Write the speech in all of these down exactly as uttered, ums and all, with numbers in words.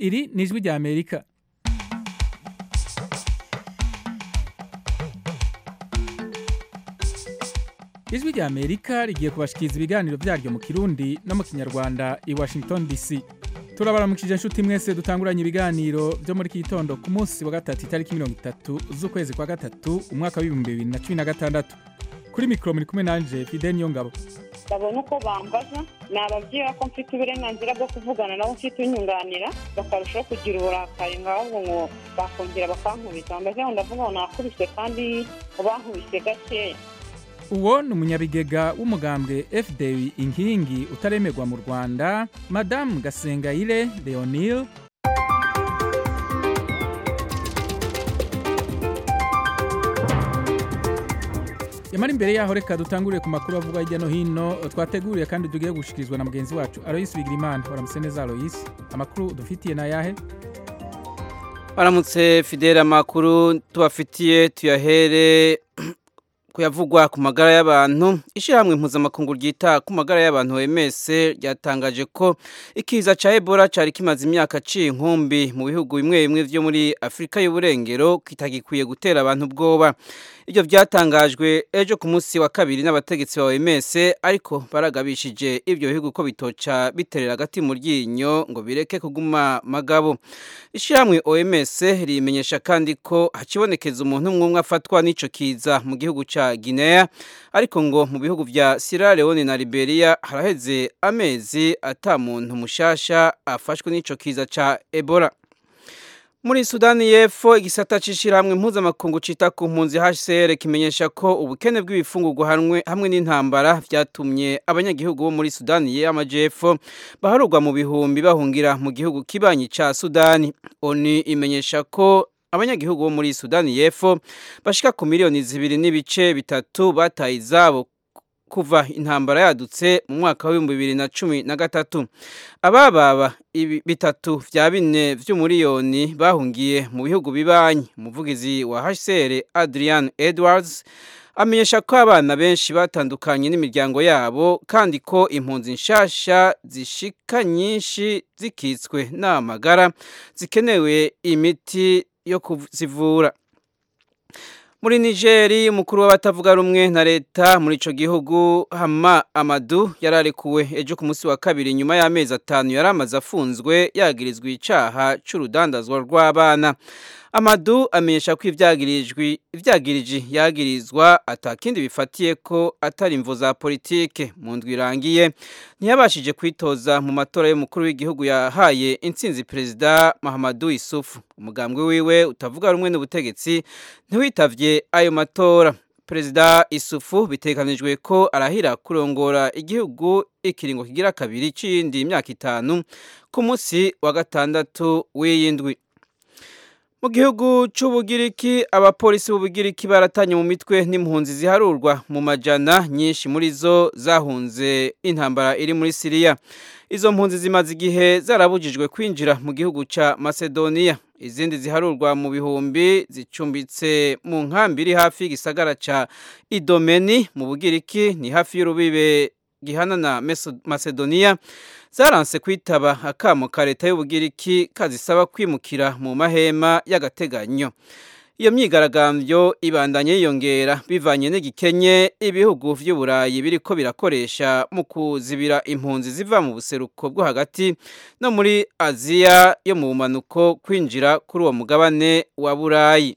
iri ni ijwi rya Amerika. Ijwi rya Amerika rigiye kubashikiriza ibiganiro vyaryo mu Kirundi no mu Kinyarwanda i Washington D C. Turabaramukije inshuti mwese dutanguranye ibiganiro byo muri kitondo ku munsi wa gatatu itariki mirongo itatu z'ukwezi kwa gatatu umwaka wa bibiri na cumi na gatandatu. Kuri mikro muri kumwe nanje Fidel Nyongabo. Babona uko bambaza nababwira ko mfite uburenganzira bwo kuvugana nabo mfite inyunganira bakarushaho kugira uburakari ngabo ngo bakongera bakankubita mbaze ngo ndavuga ngo nakubise kandi bankubise gakeya. Uwo ni umunyabigega w'umugambwe F D U inkingi utaremerwa mu Rwanda, Madame Gasengayire Leonil. Yamara imbere yaho reka dutanguriye ku makuru avuga hirya no hino twateguriye kandi tugiye gushikirizwa na mugenzi wacu Alois Bigirimana. Waramutse neza Alois, amakuru dufitiye na yahe? Waramutse Fidel, amakuru tubafitiye tuyahere kuyavugwa ku magara y'abantu. Ishyirahamwe mpuzamakungu ryita ku magara y'abantu O M S ryatangaje ko ikiza ca Ebola cari kimaze imyaka c'inkumbi mu bihugu bimwe bimwe vyo muri Afrika y'uburengero kitagikwiye gutera abantu ubwoba. Ivyo vyatangajwe ejo ku munsi wa kabiri n'abategetsi ba O M S, ariko baragabishije ivyo bihugu ko bitoca biterera agati mu ryinyo ngo bireke kuguma magabo. Ishyirahamwe O M S rimenyesha kandi ko hakibonekeza umuntu umwe afatwa n'ico kiza mu gihugu ca Guinea, ariko ngo mu bihugu vya Sierra Leone na Liberia haraheze amezi ata muntu mushasha afashwe n'ico kiza ca Ebola. Muri Sudani y'Epfo igisata c'ishirahamwe mpuzamakungu cita ku mpunzi H C R kimenyesha ko ubukene bw'ibifungurwa hamwe hamwe n'intambara vyatumye abanyagihugu bo muri Sudani y'Amajepfo baharurwa mu bihumbi bahungira mu gihugu kibanyi ca Sudani. ONU imenyesha ko abanyagihugu bo muri Sudani y'Epfo bashika ku miliyoni zibiri n'ibice bitatu bataye izabo kuva intambara yadutse mu mwaka wa bibiri na cumi na gatatu. Abababa bitatu vya bine vy'umuriyoni bahungiye mu bihugu bibanyi. Umuvugizi wa H C R Adrian Edwards amenyesha ko abana benshi batandukanye n'imiryango yabo kandi ko impunzi nshasha zishika nyinshi zikitswe n'amagara zikenewe imiti yo kuzivura. Muri Nigeri umukuru w'abatavuga rumwe na leta muri ico gihugu Hama Amadou yararekuwe ejo ku munsi wa kabiri nyuma y'amezi atanu yaramaze afunzwe yagirizwa icaha c'urudandazwa rw'abana. Amadou amenyesha ko ivyagirijwe ivyagiriji yagirizwa atakindi bifatiye ko atari imvo za politike. Mu ndwi irangiye ntiyabashije kwitoza mu matora y'umukuru w'igihugu yahaye intsinzi Perezida Mahamadou Issoufou. Umugambwe wiwe utavuga rumwe n'ubutegetsi ntiwitavye ayo matora. Perezida Issoufou bitekanijwe ko arahira kurongora igihugu ikiringo kigira kabiri c'indi imyaka itanu ku munsi wa gatandatu w'iyindwi. Mu gihugu c'Ubugiriki abapolisi b'Ubugiriki baratanye mu mitwe n'impunzi ziharurwa mu majana, nyinshi muri zo zahunze intambara iri muri Syria. Izo mpunzi zimaze igihe zarabujijwe kwinjira mu gihugu ca Macedonia. Izindi ziharurwa mu bihumbi zicumbitse mu nkambi iri hafi y'igisagara ca Idomeni mu Bugiriki, ni hafi y'urubibe gihana na Macedonia. Zaranse kwitaba akamo ka leta y'Ubugiriki kazisaba kwimukira mu mahema y'agateganyo. Iyo myigaragambyo ibandanye yiyongera bivanye n'igikenye ibihugu vy'Uburayi biriko birakoresha mu kuzibira impunzi ziva mu buseruko bwo hagati no muri Aziya yo mu bumanuko kwinjira kuri uwo mugabane wa Burayi.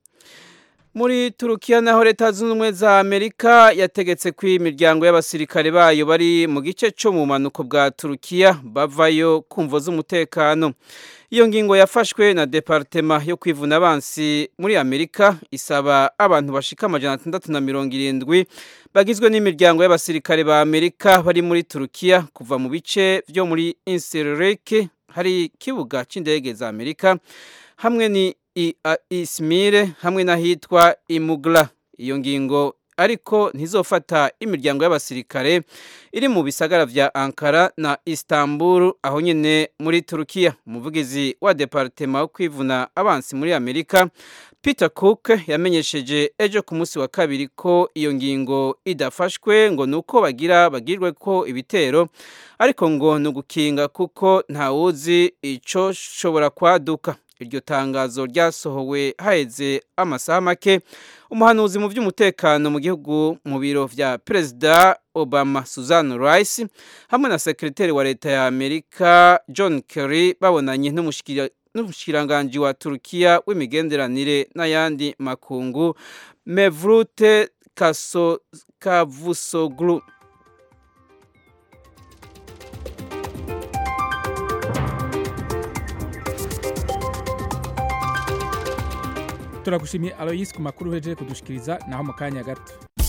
Muri Turukiya naho leta zunze ubumwe za Amerika yategetse ko imiryango y'abasirikare bayo bari mu gice cyo mu manuko bwa Turukiya bavayo kumvo z'umutekano. Iyo ngingo yafashwe na Departema yo kwivuna abansi muri Amerika isaba abantu bashika amajana atandatu na mirongo irindwi bagizwe n'imiryango y'abasirikare ba Amerika bari muri Turukiya kuva mu bice vyo muri Incirlik, hari kibuga c'indege za Amerika, hamwe ni Izmir hamwe n'ahitwa Imugla. Iyo ngingo ariko ntizofata imiryango y'abasirikare iri mu bisagara vya Ankara na Istanbul aho nyene muri Turukiya. Umuvugizi wa departema wo kwivuna abansi muri Amerika Peter Cook yamenyesheje ejo ku munsi wa kabiri ko iyo ngingo idafashwe ngo nuko bagira bagirwe ko ibitero ariko ngo nugukinga kuko ntawuzi ico shobora kwaduka. Iryo tangazo ryasohowe haheze amasaha make umuhanuzi mu by'umutekano mu gihugu mu biro vya Perezida Obama Susan Rice hamwe na sekretari wa leta ya Amerika John Kerry babonanye n'umushikira n'umushikiranganji wa Turukiya w'imigenderanire n'ayandi makungu Mevlut Cavusoglu. Turagushimiye Alois ku makuru hejeje kudushikiriza naho mu kanya gato.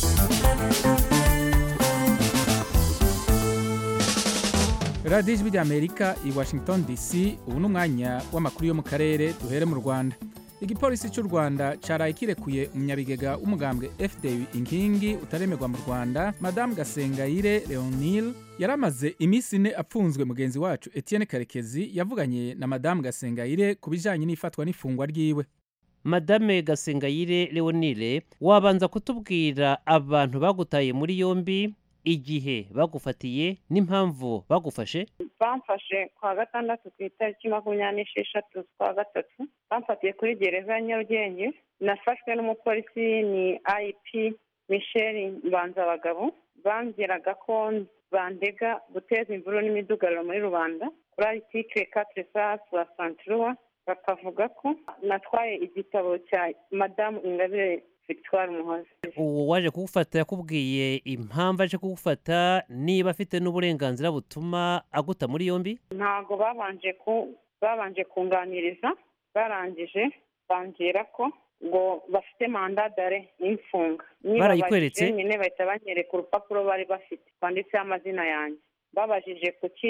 Radio Ijwi ry'Amerika i Washington D C ubu n'umwanya w'amakuru yo mu karere duhere mu Rwanda. Igipolisi cy'u Rwanda caraye kirekuye umunyabigega w'umugambwe F D U inkingi utaremerwa mu Rwanda Madame Gasengayire Leonil yaramaze imisi ine apfunzwe. Mugenzi wacu Etienne Karekezi yavuganye na Madame Gasengayire kubijanye n'ifatwa n'ifungwa ryiwe. Madame Gasengayire Leonile, wabanza kutubwira abantu bagutaye muri yombi, igihe bagufatiye n'impamvu bagufashe? Bamfashe kwa gatandatu ku itariki makumyabiri n'esheshatu kwa gatatu, bamfatiye kuri gereza ya Nyarugenge. Nafashwe n'umupolisi ni I P Michel Mbanzabagabo, bambwiraga ko bandega guteza imvururu n'imidugararo muri rubanda kuri article quatre cent soixante-trois. Bakavuga ko natwaye igitabo cya Madame Ingabire Victoire Umuhoza. Uwo waje kugufata yakubwiye impamvu aje kugufata, niba afite n'uburenganzira butuma aguta muri yombi? Ntago babanje ku babanje kunganiriza, barangije bambwira ko ngo bafite manda dare n'imfunga. Barayikweretse? Nyine bahita banyereka urupapuro bari bafite kwanditseho amazina yanjye. Babajije kuki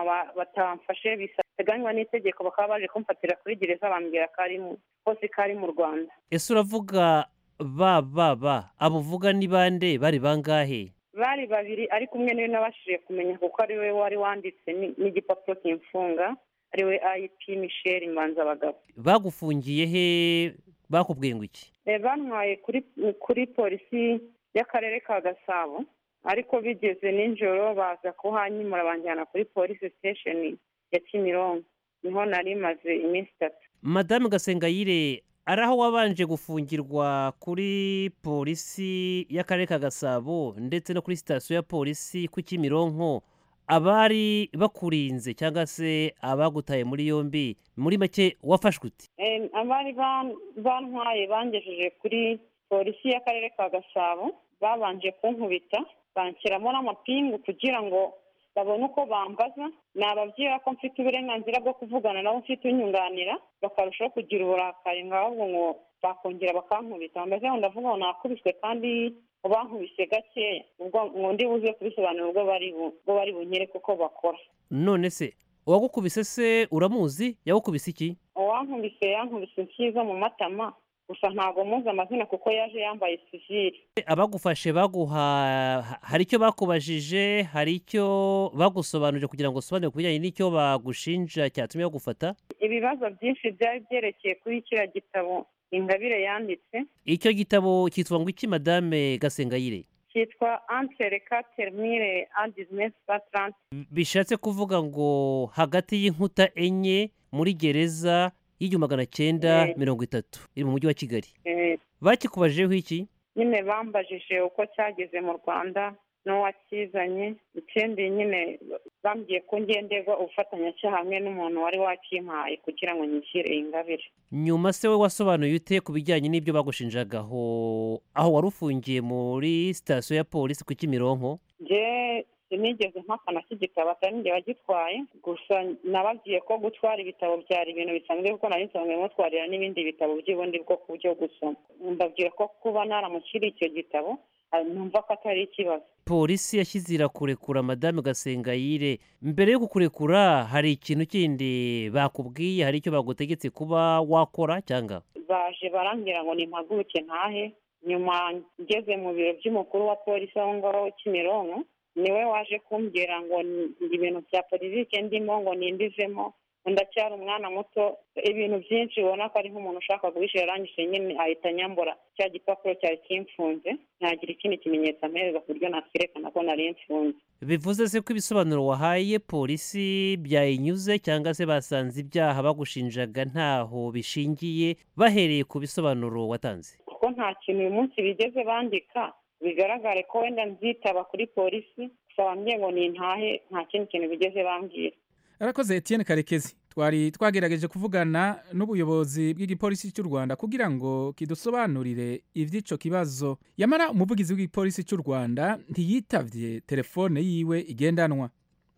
batamfashe biteganywa n'itegeko, bakaba baje kumfatira kuri gereza bambwira ko ari hose kari mu Rwanda. Ese uravuga ba ba ba abo uvuga ni bande, bari bangahe? Bari babiri ariko umwe niwe nabashije kumenya kuko ari we wari wanditse n'igipapuro cy'imfunga, ari we I P Michel Mbanzabagabo. Bagufungiye he? Bakubwiye ngo iki? Eh, bantwaye kuri kuri polisi y'akarere ka Gasabo, ariko bigeze ninjoro baza kuhanyimura banjyana kuri police station ya Kimironko, niho nari maze iminsi itatu. Madame Gasengayire, araho wabanje gufungirwa kuri polisi y'akarere ka Gasabo ndetse no kuri station ya polisi ku Kimironko, abari bakurinze cyangwa se abagutaye muri yombi, muri make wafashwe uti? Eh, abari bantwaye bangejeje kuri polisi y'akarere ka Gasabo, babanje kunkubita banshyiramo n'amapingu kugira ngo babone uko bambaza. Nababwira ko mfite uburenganzira bwo kuvugana nabo, mfite unyunganira, bakarushaho kugira uburakari ngahubwo ngo bakongera bakankubita. Mbese ndavuga ngo nakubiswe kandi bankubise gakeya, ubwo ngo ndi buze kubisobanura ubwo bari ubwo bari bunyere kuko bakora. None se uwagukubise se uramuzi? Yagukubise iki? Uwankubise yankubise nkiza mu matama, gusa ntago muzi amazina kuko yaje yambaye sivile. Abagufashe baguha hari icyo bakubajije, hari icyo bagusobanurije kugira ngo usobanure kubijyanye n'icyo bagushinja cyatumye bagufata? Ibibazo byinshi byari byerekeye kuri kiriya gitabo Ingabire yanditse. Icyo gitabo cyitwa ngo iki Madame Gasengayire? Cyitwa Entre les quatre mille et dix-neuf cent trente. Bishatse kuvuga ngo hagati y'inkuta enye muri gereza y'igihumbi magana cyenda mirongo itatu iri mu mujyi wa Kigali. Eh, bakikubajeho iki? nyine bambajije uko cyageze mu Rwanda n'uwakizanye, ikindi nyine bambwiye ko ngenderwa ubufatanyacyaha hamwe n'umuntu wari wakimpaye kugira ngo nyishyire Ingabire. Nyuma se we wasobanuye ute ku bijyanye n'ibyo bagushinjagaho aho wari ufungiye muri sitasiyo ya polisi ku Kimironko? Je sinigeze mpakana cy'igitabo atari njye wagitwaye, gusa nababwiye ko gutwara ibitabo byari ibintu bisanzwe kuko nari nsanzwe mutwarira n'ibindi bitabo by'ubundi bwo kubyo gusoma. Ndabwira ko kuba naramukiri icyo gitabo numva ko atari ikibazo. Polisi yashyize irakurekura Madame Gasengayire. Mbere yo kukurekura hari ikintu kindi bakubwiye, hari icyo bagutegetse kuba wakora cyangwa? Baje barambwira ngo nimpaguruke ntahe, nyuma ngeze mu biro by'umukuru wa polisi aho ngaho Kimironko niwe waje kumbwira ngo ibintu bya politike ndimo ngo nindivemo ndacyari umwana muto ibintu byinshi ubona ko ari nk'umuntu ushaka guhishira arangije nyine ahita nyambura cya gipapuro cyari kimfunze ntagira ikindi kimenyetso ampereza ku buryo nakwerekana ko nari mfunze. bivuze se ko ibisobanuro wahaye polisi byayinyuze cyangwa se basanze ibyaha bagushinjaga ntaho bishingiye bahereye ku bisobanuro watanze? kuko nta kintu uyu munsi bigeze bandika bigaragare ko wenda nzitaba kuri polisi gusa bambwiye ngo nintahe nta kindi kintu bigeze bambwira. arakoze Etienne Karekezi. Twari twagerageje kuvugana n'ubuyobozi bw'igipolisi cy'u Rwanda kugira ngo kidusobanurire ivy'ico kibazo. Yamara umuvugizi w'igipolisi cy'u Rwanda ntiyitavye telefone yiwe igendanwa.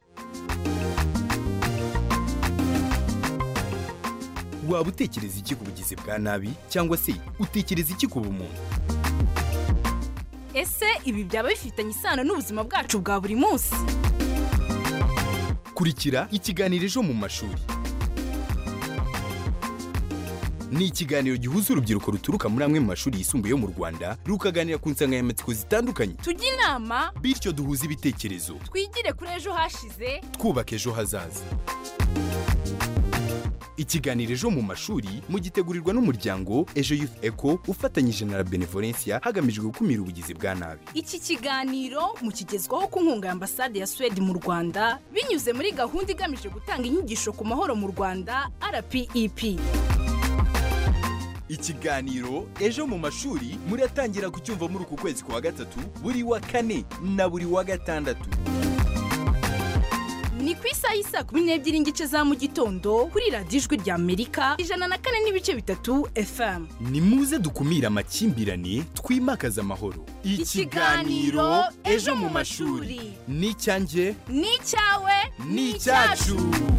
Waba utekereza iki ku bugizi bwa nabi cyangwa se utekereza iki ku bumuntu? Ese ibi byaba bifitanye isano n'ubuzima bwacu bwa buri munsi? Kurikira ikiganiro ejo mu mashuri. Ni ikiganiro gihuza urubyiruko ruturuka muri amwe mu mashuri yisumbuye yo mu Rwanda rukaganira ku nsanganyamatsiko zitandukanye. Tujye inama bityo duhuze ibitekerezo. Twigire kuri ejo hashize twubaka ejo hazaza. Ikiganiro ejo mu mashuri mugitegurirwa n'umuryango Ejo Youth Echo ufatanyije na Benevolencia hagamijwe gukumira ubugizi bwa nabi. Iki kiganiro mukigezwaho ku nkunga ya Ambasade ya Sweden mu Rwanda binyuze muri gahunda igamije gutanga inyigisho ku mahoro mu Rwanda R P E P. Ikiganiro ejo mu mashuri muratangira kucyumva muri uku kwezi kwa gatatu buri wa kane na buri wa gatandatu. Ni ku isaha y'isa kumi n'ebyiri n'igice za mu gitondo kuri radiyo Ijwi rya Amerika ijana na kane n'ibice bitatu F M. Ni muze dukumira amakimbirane twimakaza amahoro. Ikiganiro ejo mu mashuri ni icyanjye ni icyawe ni icyacu.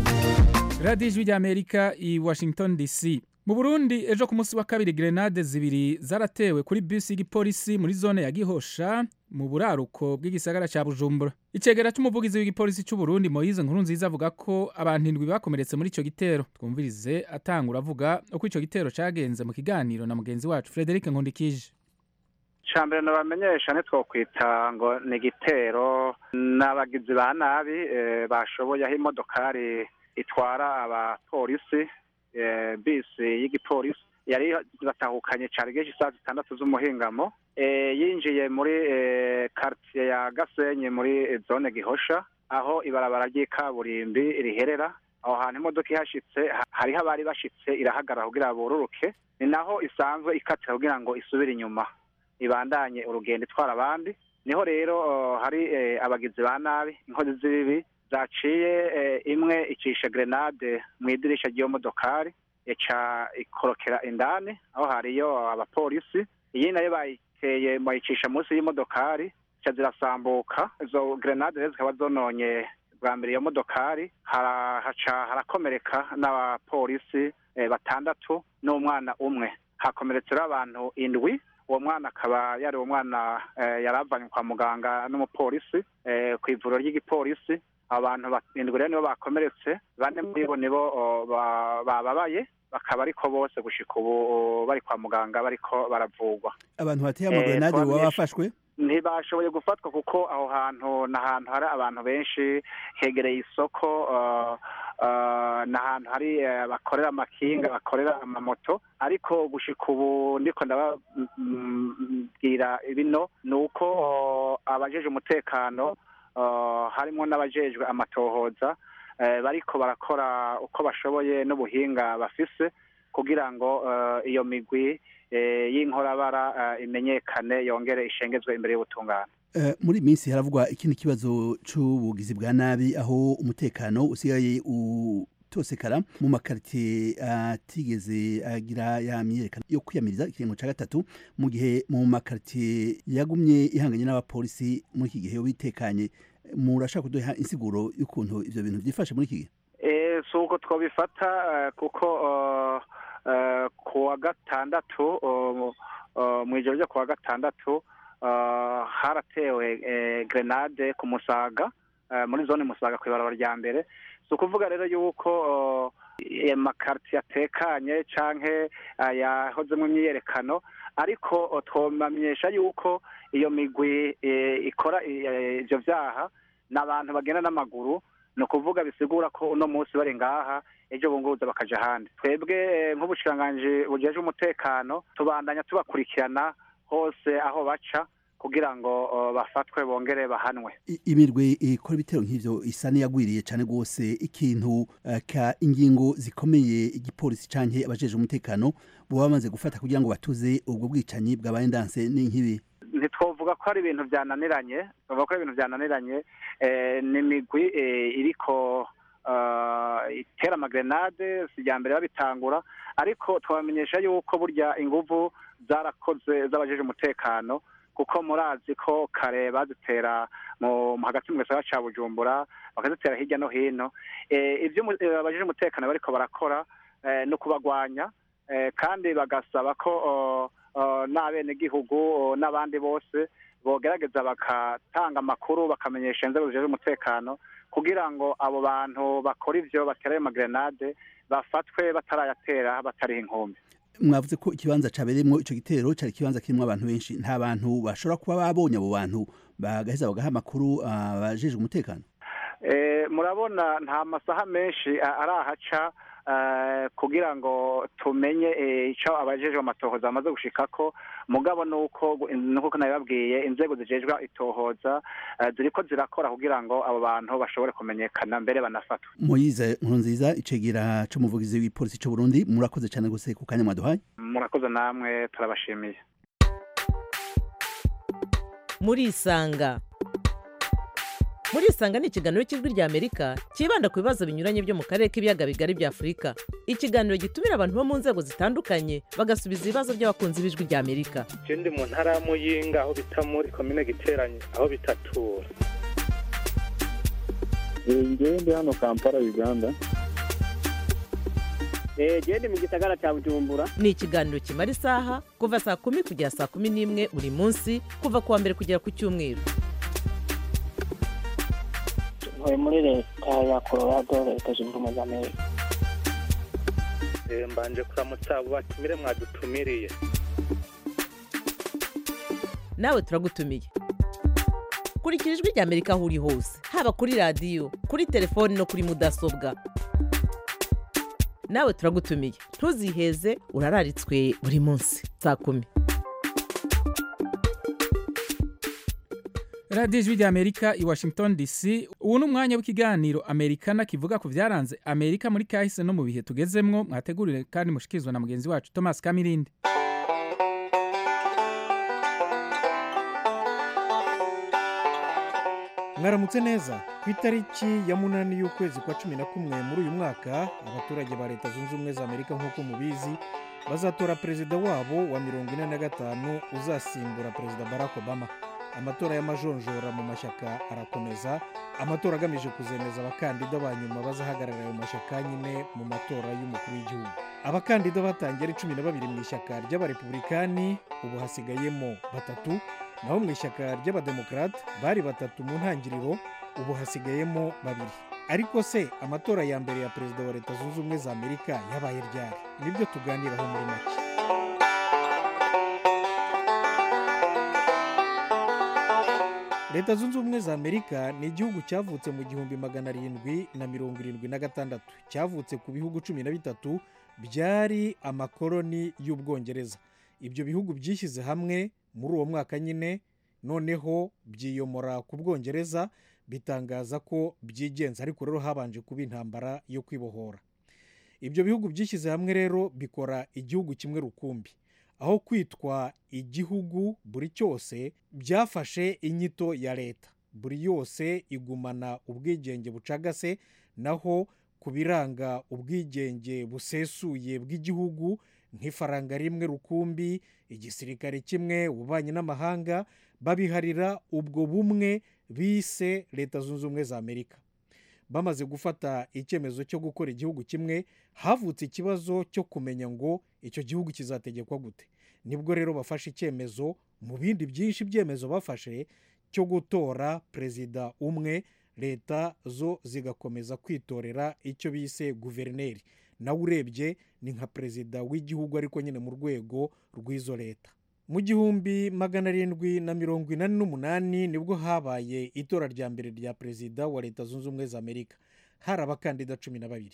radiyo Ijwi rya Amerika i Washington D C. Mu Burundi ejo ku munsi wa kabiri grenade zibiri zaratewe kuri bus y'igipolisi muri zone ya Gihosha mu buraruko bw'igisagara ca Bujumbura. Icegera c'umuvugizi w'igipolisi c'u Burundi Moise Nkurunziza avuga ko abantu indwi bakomeretse muri ico gitero. Twumvirize atangura avuga uko ico gitero cagenze mu kiganiro na mugenzi wacu Frederic Nkundikije. Chambere nabamenyesha nitwokwita ngo ni gitero n'abagizi ba nabi e, bashoboye aho imodokari itwara abapolisi e, bisi y'igipolisi yari batahukanye cyane geje saa zitandatu z'umuhingamo e, yinjiye muri e, quartier ya Gasenyi muri zone Gihosha aho ibarabara ry'ikaburimbi riherera aho hantu imodoka ihashitse hariho abari bashitse irahagarara kugira bururuke ni naho isanzwe ikatira kugira ngo isubire inyuma ibandanye urugendo itwara abandi niho rero uh, hari uh, abagizi ba nabi inkozi z'ibibi zaciye uh, imwe icisha grenade mu idirisha ry'iyo modokari yaca ikorokera indani aho hariyo abapolisi iyi nayo bayiteye bayicisha munsi y'imodokari ca zirasambuka izo grenade zikaba zononye bwa mbere iyo modokari haca harakomereka n'abapolisi uh, batandatu n'umwana umwe hakomeretsera abantu indwi uwo mwana akaba yari umwana yaravanye kwa muganga n'umupolisi ku ivuriro ry'igipolisi abantu indwi rero nibo bakomeretse bane muri bo nibo bababaye bakaba ariko bose gushika ubu bari kwa muganga bariko baravugwa. Abantu bateye amagrenade baba bafashwe ntibashoboye gufatwa kuko aho hantu n'ahantu hari abantu benshi hegereye isoko n'ahantu hari bakorera amakinga bakorera amamoto ariko gushika ubu ndiko ndababwira bino nuko abajeje umutekano harimo n'abajejwe amatohoza bariko barakora uko bashoboye n'ubuhinga bafise kugira ngo iyo migwi y'inkorabara imenyekane yongere ishengezwe imbere y'ubutungane. Muri minsi haravugwa ikindi kibazo c'ubugizi bwa nabi aho umutekano usigaye utosekara mu makartie atigeze agira ya myerekano yo kwiyamiriza ikiringo ca gatatu mu gihe mu makartie yagumye ihanganye n'abapolisi muri iki gihe bitekanye. Murashaka kuduha insiguro y'ukuntu ivyo bintu vyifashe muri iki gihe? Eh suko twobifata kuko kuwa gatandatu mu ijoro ryo kuwa gatandatu haratewe grenade ku Musaga muri zone Musaga ku ibarabara rya mbere so kuvuga rero yuko amakarti yatekanye canke yahoze mu myiyerekano ariko twamenyesha yuko iyo migwi ikora ivyo vyaha n'abantu bagenda n'amaguru, ni ukuvuga bisigura ko uno munsi bari ngaha ejo bunguruza bakaja ahandi. Twebwe nk'ubushikiranganji bujejwe umutekano tubandanya tubakurikirana hose aho baca kugira ngo bafatwe bongere bahanwe. Imirwe ikora ibitero nk'ivyo isa niyagwiriye cyane gose, ikintu ka ingingo zikomeye igipolisi canke abajeje umutekano bo bamaze gufata kugira ngo batuze ubwo bwicanyi bwabaye ndanse n'inkibi. Ntitwovuga ko ari ibintu byananiranye, twovuga ko ari ibintu byananiranye, n'imigwi iriko itera amagrenade sijya mbere babitangura, ariko twabamenyesha yuko burya inguvu zarakoze z'abajeje umutekano, kuko murazi ko kare bazitera mu hagati mu gisagara ca Bujumbura bakazitera hirya no hino. Ivyo abajeje umutekano bariko barakora no kubagwanya, kandi bagasaba ko n'abenegihugu n'abandi bose bogerageza bakatanga amakuru bakamenyesha inzego zijejwe umutekano kugira ngo abo bantu bakora ivyo batera ayo magrenade bafatwe batarayatera batariho inkumbi. Mwavuze ko ikibanza cabereyemo ico gitero cari ikibanza kirimo abantu benshi, nta bantu bashobora kuba babonye abo bantu bagaheza bagaha amakuru abajejwe umutekano? Murabona nta masaha menshi arahaca kugira ngo tumenye ico abajejwe amatohoza bamaze gushikako, mugabo nuko nuko nabibabwiye inzego zijejwe itohoza ziriko zirakora kugira ngo abo bantu bashobore kumenyekana mbere banafatwe. Moyize Nkurunziza, icegera c'umuvugizi w'ipolisi c'u Burundi, murakoze cyane gose ku kanya mwaduhaye. Murakoze namwe, turabashimiye. Murisanga Murisanga ni ikiganiro cy'ijwi rya Amerika kibanda ku bibazo binyuranye byo mu karere k'ibiyaga bigari bya Afurika. Ikiganiro gitumira abantu bo mu nzego zitandukanye bagasubiza ibibazo by'abakunzi b'ijwi rya Amerika. Je ndi mu ntara ya Muyinga aho bita muri commune Giteranye aho bitatura. Ngiye ndi hano Kampala Uganda. Eh je ndi mu gisagara cya Bujumbura. Ni ikiganiro kimara isaha kuva saa kumi kugera saa kumi n'imwe buri munsi kuva kuwa mbere kugera ku cyumweru. Ntuye muri leta ya Colorado, leta zunze ubumwe za Amerika. Mbanje kuramutsa abo batumire mwadutumiriye. Nawe turagutumiye. Kurikira ijwi rya Amerika aho uri hose, haba kuri radio, kuri telefone no kuri mudasobwa. Nawe turagutumiye, ntuziheze, urararitswe buri munsi saa kumi. Radio Ijwi rya Amerika i Washington D C. Ubu ni umwanya w'ikiganiro Amerikana kivuga ku vyaranze Amerika muri kahise no mu bihe tugezemwo, mwategurire kandi mushikizwa na mugenzi wacu Thomas Kamirindi. Mwaramutse neza. Ku itariki ya munani y'ukwezi kwa cumi na kumwe muri uyu mwaka, abaturage ba Leta Zunze Ubumwe za Amerika nk'uko mubizi bazatora perezida wabo wa mirongo ine na gatanu uzasimbura perezida Barack Obama. Amatora y'amajonjora mu mashyaka arakomeza, amatora agamije kuzemeza abakandida ba nyuma bazahagararira ayo mashyaka nyine mu matora y'umukuru w'igihugu. Abakandida batangiye ari cumi na babiri mu ishyaka ry'abarepublikani, ubu hasigayemo batatu, naho mu ishyaka ry'abademokrate bari batatu mu ntangiriro, ubu hasigayemo babiri. Ariko se amatora ya mbere ya perezida wa Leta Zunze Ubumwe za Amerika yabaye ryari? Nibyo tuganiraho muri make. Leta Zunze Ubumwe za Amerika ni igihugu cyavutse mu gihumbi magana arindwi na mirongo irindwi na gatandatu. Cyavutse ku bihugu cumi na bitatu byari amakoloni y'Ubwongereza. Ibyo bihugu byishyize hamwe muri uwo mwaka nyine, noneho byiyomora ku Bwongereza bitangaza ko byigenza, ariko rero habanje kuba intambara yo kwibohora. Ibyo bihugu byishyize hamwe rero bikora igihugu kimwe rukumbi. Aho kwitwa igihugu buri cyose byafashe inyito ya leta. Buri yose igumana ubwigenge bucagase, naho ku biranga ubwigenge busesuye bw'igihugu nk'ifaranga rimwe rukumbi, igisirikare kimwe, ububanyi n'amahanga, babiharira ubwo bumwe bise Leta Zunze Ubumwe za Amerika. Bamaze gufata icyemezo cyo gukora igihugu kimwe, havutse ikibazo cyo kumenya ngo icyo gihugu kizategekwa gute. Nibwo rero bafashe icyemezo mu bindi byinshi byemezo bafashe cyo gutora perezida umwe, leta zo zigakomeza kwitorera icyo bise guverineri. Nawe urebye ni nka perezida w'igihugu ariko nyine mu rwego rw'izo leta. mu gihumbi magana arindwi na mirongo inani n'umunani nibwo habaye itora rya mbere rya perezida wa leta zunze ubumwe za amerika. Hari abakandida cumi na babiri.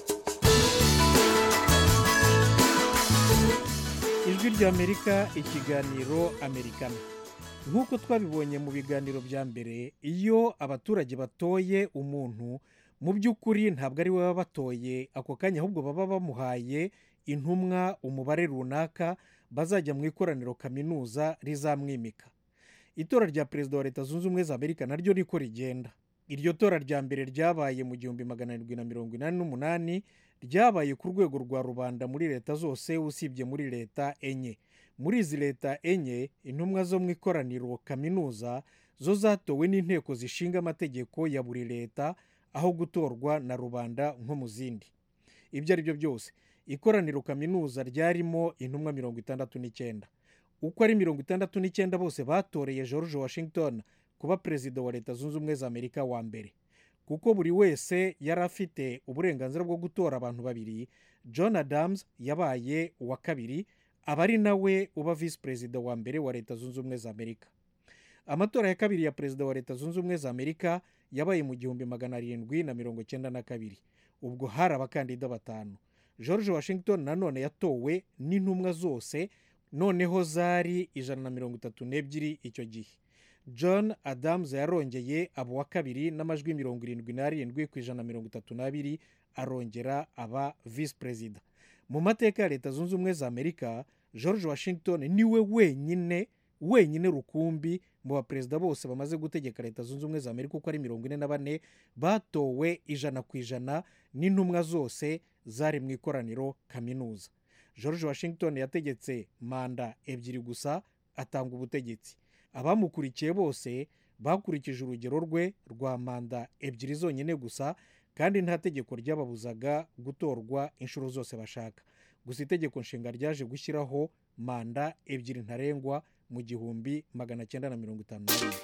ijwi rya amerika, ikiganiro amerikana. nk'uko twabibonye mu biganiro bya mbere, iyo abaturage batoye umuntu mu by'ukuri ntabwo ari we baba batoye ako kanya, ahubwo baba bamuhaye intumwa, umubare runaka bazajya mu ikoraniro kaminuza rizamwimika. Itora rya perezida wa leta zunze ubumwe za amerika naryo niko rigenda. Iryo tora rya mbere ryabaye mu gihumbi magana arindwi na mirongo inani n'umunani, ryabaye ku rwego rwa rubanda muri leta zose usibye muri leta enye. Muri izi leta enye, intumwa zo mu ikoraniro kaminuza zo zatowe n'inteko zishinga amategeko ya buri leta aho gutorwa na rubanda nko mu zindi. Ibyo ari byo byose, ikoraniro kaminuza ryarimo intumwa mirongo itandatu n'icyenda. Uko ari mirongo itandatu n'icyenda bose batoreye George Washington kuba perezida wa leta zunze ubumwe za amerika wa mbere. Kuko buri wese yari afite uburenganzira bwo gutora abantu babiri, John Adams yabaye uwa kabiri, aba ari nawe uba visi perezida wa mbere wa leta zunze ubumwe za amerika. Amatora ya kabiri ya perezida wa leta zunze ubumwe za amerika yabaye mu gihumbi magana arindwi na mirongo cyenda na kabiri. Ubwo hari abakandida batanu. George Washington nanone yatowe n'intumwa zose, noneho zari ijana na mirongo itatu n'ebyiri icyo gihe. John Adams yarongeye aba uwa kabiri n'amajwi mirongo irindwi n'arindwi ku ijana na mirongo itatu n'abiri, arongera aba visi perezida. Mu mateka ya leta zunze ubumwe za amerika, George Washington niwe wenyine wenyine rukumbi mu baperezida bose bamaze gutegeka leta zunze ubumwe za amerika uko ari mirongo ine na bane batowe ijana ku ijana n'intumwa zose zari mu ikoraniro kaminuza. George Washington yategetse manda ebyiri gusa atanga ubutegetsi. Abamukurikiye bose bakurikije urugero rwe rwa manda ebyiri zonyine gusa, kandi nta tegeko ryababuzaga gutorwa inshuro zose bashaka. Gusa itegeko nshinga ryaje gushyiraho manda ebyiri ntarengwa mu gihumbi magana cyenda na mirongo itanu na rimwe.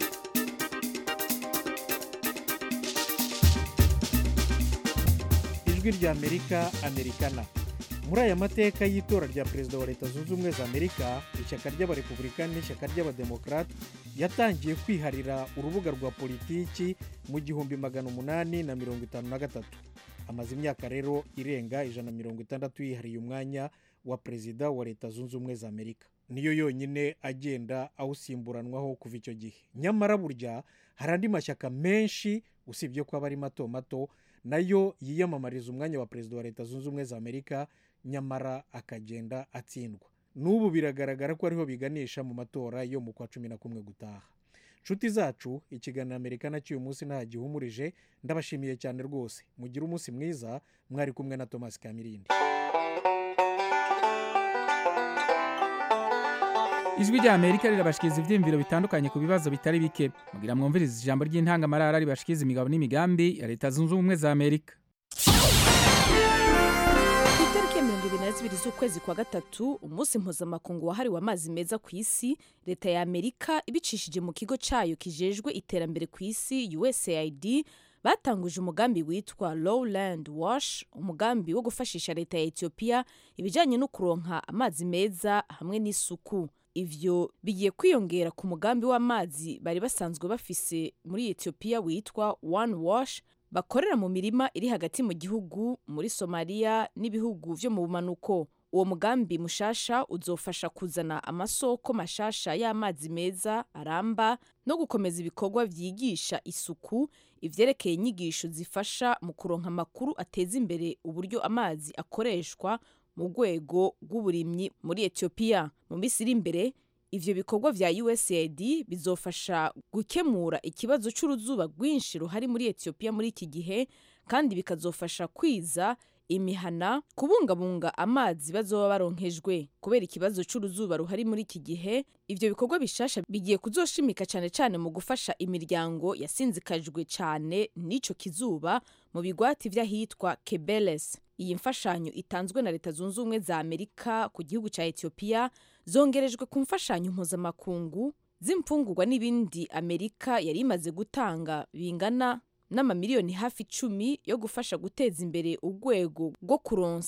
Ijwi rya amerika, amerikana. Muri aya mateka y'itora rya perezida wa leta zunze ubumwe za amerika, ishyaka ry'abarepublikani n'ishyaka ry'abademokarate yatangiye kwiharira urubuga rwa politiki mu gihumbi magana umunani na mirongo itanu na gatatu. Amaze imyaka rero irenga ijana na mirongo itandatu yihariye umwanya wa perezida wa leta zunze ubumwe za amerika. Niyo yonyine agenda awusimburanwaho kuva icyo gihe. Nyamara burya hari andi mashyaka menshi usibye ko aba ari mato mato nayo yiyamamariza umwanya wa perezida wa leta zunze ubumwe za amerika, nyamara akagenda atsindwa. N'ubu biragaragara ko ariho biganisha mu matora yo mu kwa cumi na kumwe gutaha. Nshuti zacu, ikiganiro amerikana cy'uyu munsi nta gihumurije. Ndabashimiye cyane rwose. Mugire umunsi mwiza. Mwari kumwe na Thomas Kamirindi. Ijwi rya Amerika rirabashikiriza ivyiyumviro bitandukanye ku bibazo bitari bike. Mugira mwumvirize ijambo ry'intangamarara ribashikiriza imigabo n'imigambi ya leta zunze ubumwe za Amerika. Itariki ya mirongo ibiri na zibiri z'ukwezi kwa gatatu, umunsi mpuzamakungu wahariwe amazi meza ku isi, leta ya Amerika ibicishije mu kigo cayo kijejwe iterambere ku isi U S A I D batanguje umugambi witwa Lowland Wash, umugambi wo gufashisha leta ya Ethiopia ibijanye no kuronka amazi meza hamwe n'isuku. Ivyo bigiye kwiyongera ku mugambi w'amazi bari basanzwe bafise muri Ethiopia witwa One Wash, bakorera mu mirima iri hagati mu gihugu muri Somalia n'ibihugu vyo mu bumanuko. Uwo mugambi mushasha uzofasha kuzana amasoko mashasha y'amazi meza aramba no gukomeza ibikorwa vyigisha isuku, ivyerekeye inyigisho zifasha mu kuronka amakuru ateza imbere uburyo amazi akoreshwa mu rwego rw'uburimyi muri Ethiopia. Mu minsi iri imbere, ivyo bikorwa vya U S A I D bizofasha gukemura ikibazo c'uruzuba rwinshi ruhari muri Ethiopia muri iki gihe, kandi bikazofasha kwiza imihana kubungabunga amazi bazoba baronkejwe. Kubera ikibazo c'uruzuba ruhari muri iki gihe, ivyo bikorwa bishasha bigiye kuzoshimika cyane cyane mu gufasha imiryango yasinzikajwe cyane n'ico kizuba mu bigwati vy'ahitwa Kebeles. Iyi mfashanyo itanzwe na leta zunze ubumwe za Amerika ku gihugu ca Ethiopia zongerejwe ku mfashanyo mpuzamakungu z'imfungurwa n'ibindi Amerika yari imaze gutanga bingana n'amamiliyoni hafi icumi yo gufasha guteza imbere urwego rwo kuronsa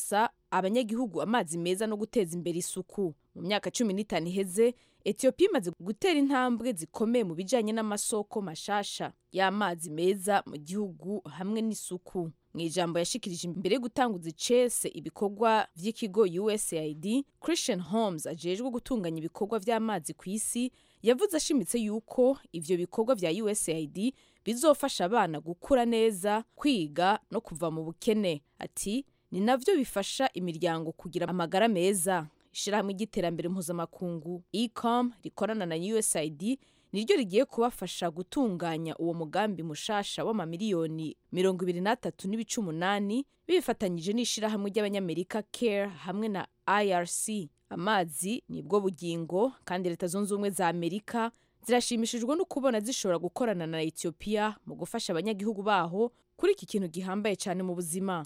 abanyagihugu amazi meza no guteza imbere isuku. Mu myaka cumi n'itanu iheze Ethiopia imaze gutera intambwe zikomeye mu bijanye n'amasoko mashasha y'amazi meza mu gihugu hamwe n'isuku. Mu ijambo yashikirije imbere yo gutanguza icese ibikorwa vy'ikigo U S A I D, Christian Holmes ajejwe gutunganya ibikorwa vy'amazi ku isi yavuze ashimitse yuko ivyo bikorwa vya U S A I D bizofasha abana gukura neza, kwiga no kuva mu bukene. Ati ni navyo bifasha imiryango kugira amagara meza. Ishirahamwe ry'iterambere mpuzamakungu E C O M rikorana na U S A I D niryo rigiye kubafasha gutunganya uwo mugambi mushasha w'amamiliyoni mirongo ibiri n'atatu n'ibice umunani bifatanyije n'ishirahamwe ry'abanyamerika CARE hamwe na I R C. Amazi nibwo bugingo kandi leta zunze ubumwe za Amerika zirashimishijwe no kubona zishobora gukorana na Ethiopia mu gufasha abanyagihugu baho kuri iki kintu gihambaye cyane mu buzima.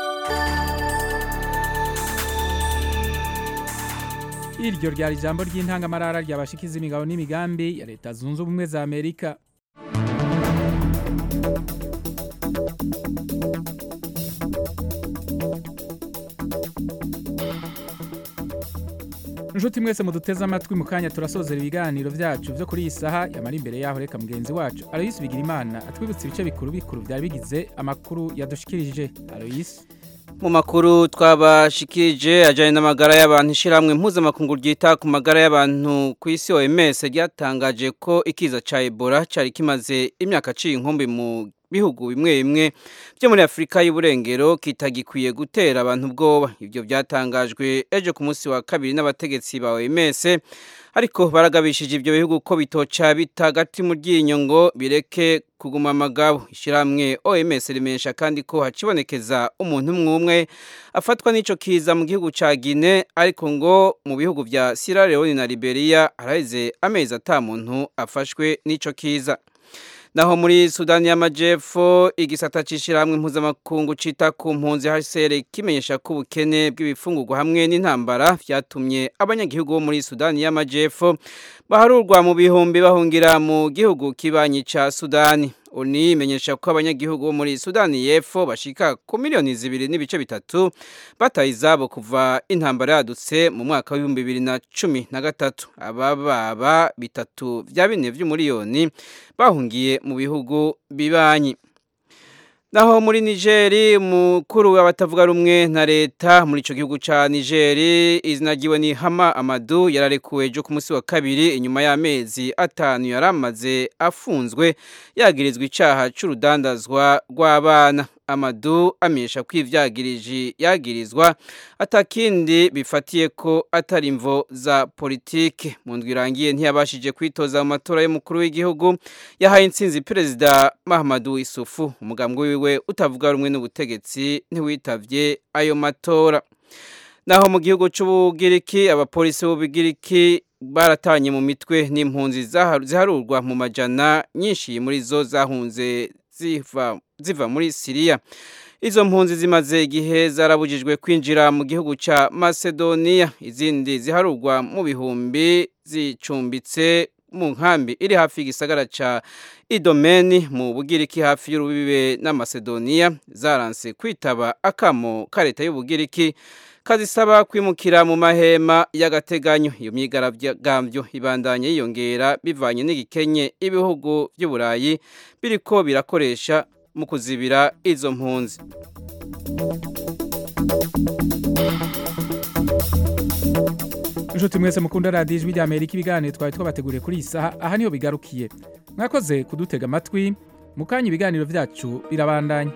Iryo ryari ijambo ry'intangamarara ryabashikiza imigabo n'imigambi ya leta zunze ubumwe za Amerika. Nshuti mwese muduteze amatwi mu kanya turasozera ibiganiro vyacu vyo kuri iyi saha. Yamara imbere yaho reka mugenzi wacu Aloysi Bigirimana atwibutsa ibice bikuru bikuru vyari bigize amakuru yadushikirije. Aloysi, mu makuru twabashikirije ajanye n'amagara y'abantu, ishiramwe mpuzamakungu ryita ku magara y'abantu ku isi O M S ryatangaje ko ikiza ca Ebola cari kimaze imyaka ciye inkumbi mu bihugu bimwe bimwe byo muri Afrika y'uburengero kitagikwiye gutera abantu ubwoba. Ivyo byatangajwe ejo ku munsi wa kabiri n'abategetsi ba O M S, ariko baragabishije ivyo bihugu ko bitoca bitagati mu ryinyo ngo bireke kuguma amagabo. Ishiramwe O M S rimesha kandi ko hacibonekeza umuntu umwe afatwa n'ico kiza mu gihugu ca Guinea, ariko ngo mu bihugu vya Sierra Leone na Liberia haraize amezi ata muntu afashwe n'ico kiza. Naho muri Sudani y'Amajepfo igisata cishiramwe mpuzamakungu cita ku mpunzi H C R kimenyesha ko ubukene bw'ibifungurwa hamwe n'intambara vyatumye abanyagihugu bo muri Sudani y'Amajepfo baharurwa mu bihumbi bahungira mu gihugu kibanyi ca Sudani. Oni menyesha ko abanyagihugu bo muri Sudani y'Epfo bashika ku miliyoni zibiri n'ibice bitatu batayizabo kuva intambara yadutse mu mwaka wa bibiri na cumi na gatatu. Abababa bitatu vya bine vy'umuriyoni bahungiye mu bihugu bibanyi. Naho muri Niger mukuru w'abatavuga rumwe na leta muri ico gihugu ca Niger izina ryiwe ni Hama Amadou yararekuwe ejo ku munsi wa kabiri inyuma y'amezi atanu yaramaze afunzwe yagirizwa icaha c'urudandazwa rw'abana. Amadou amenyesha ko ivyagirije yagirizwa atakindi bifatiye ko atari imvo za politike. Mu ndwi irangiye ntiyabashije kwitoza mu matora y'umukuru w'igihugu yahaye intsinzi Perezida Mahamadou Issoufou. Umugambwe wiwe utavuga rumwe n'ubutegetsi ntiwitavye ayo matora. Naho mu gihugu c'Ubugiriki abapolisi b'Ubugiriki baratanye mu mitwe n'impunzi ziharurwa mu majana nyinshi muri zo zahunze ziva ziva muri Syria. Izo mpunzi zimaze igihe zarabujijwe kwinjira mu gihugu ca Macedonia, izindi ziharurwa mu bihumbi zicumbitse mu nkambi iri hafi y'igisagara ca Idomeni mu Bugiriki hafi y'urubibe na Macedonia zaranse kwitaba akamo ka leta y'Ubugiriki kazisaba kwimukira mu mahema y'agateganyo. Iyo myigaragambyo ibandanye yiyongera bivanye n'igikenye ibihugu by'Uburayi biriko birakoresha mu kuzibira izo mpunzi. Nshuti mwese mukunda radio Ijwi rya Amerika, ibiganiro twari twabateguriye kuri iyi saha aha niho bigarukiye. Mwakoze kudutega amatwi, mukanya ibiganiro vyacu birabandanya.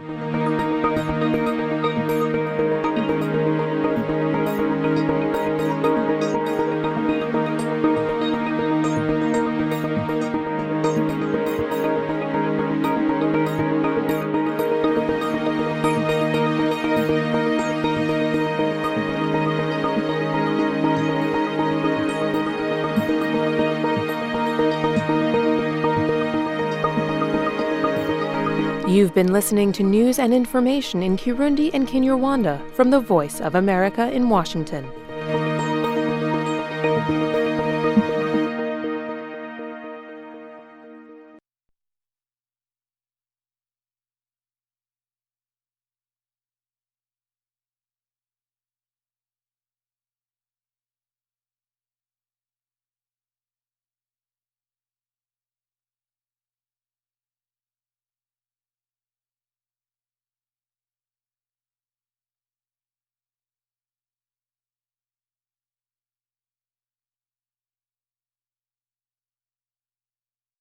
You've been listening to news and information in Kirundi and Kinyarwanda from the Voice of America in Washington.